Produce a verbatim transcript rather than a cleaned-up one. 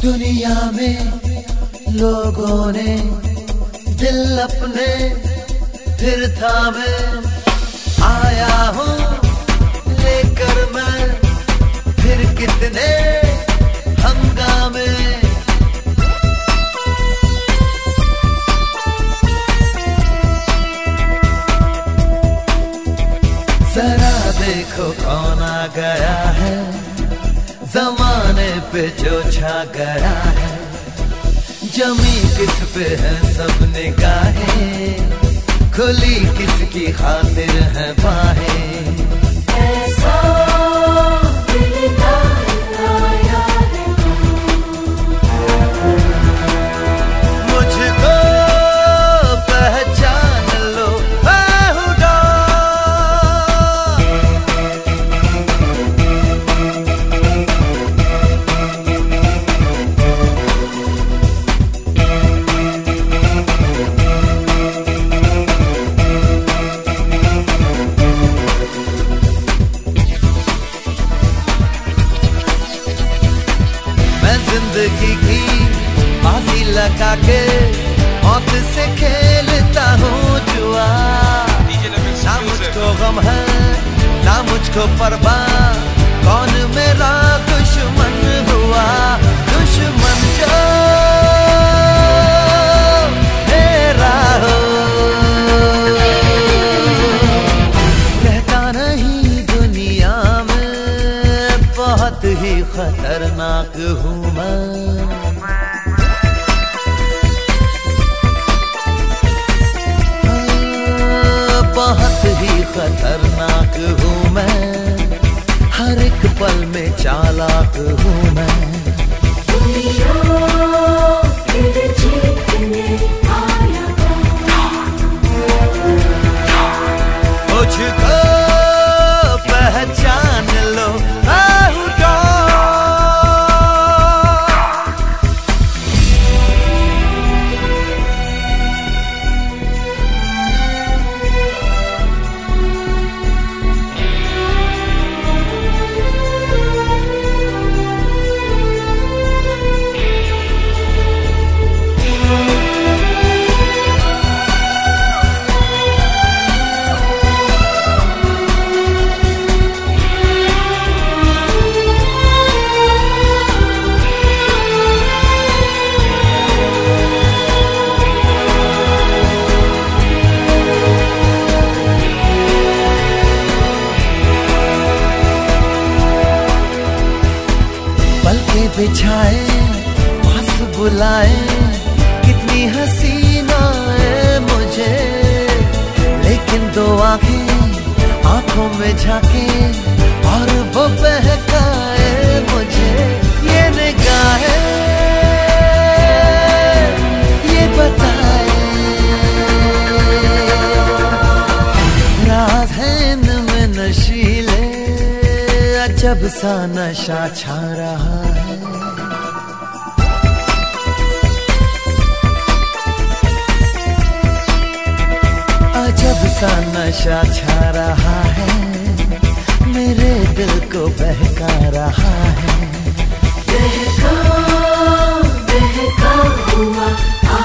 दुनिया में लोगों ने दिल अपने फिर थामे, आया हूँ लेकर मैं फिर कितने हंगामे। जरा देखो कौन आ गया है, जमाने पे जो छा गया है। जमी किस पे है सब निगाहें, खुली किसकी खातिर है बाहें। ऐसा दिल आया है मुझको पहचान लो, मैं हूँ जिंदगी की बाजी लगा के मौत से खेलता हूँ जुआ। ना मुझको गम है ना मुझको परवाह, कौन मेरा दुश्मन हुआ। दुश्मन जो मेरा हो, कहता नहीं दुनिया में बहुत ही खतरनाक हूँ मैं। बहुत ही खतरनाक हूँ मैं, हर एक पल में चालाक हूँ मैं। दुनिया दिल जीतने आया मुझको पहचान लो, मैं हूँ बिछाए पास बुलाए, कितनी हसीनाएं मुझे, लेकिन दो आंखें आंखों में झांके और वो बहकाए मुझे। ये निगाहें ये बताए राज है इनमें नशीले, अजब सा नशा छा रहा है। अजब सा नशा छा रहा है, मेरे दिल को बहका रहा है। बहका बहका हुआ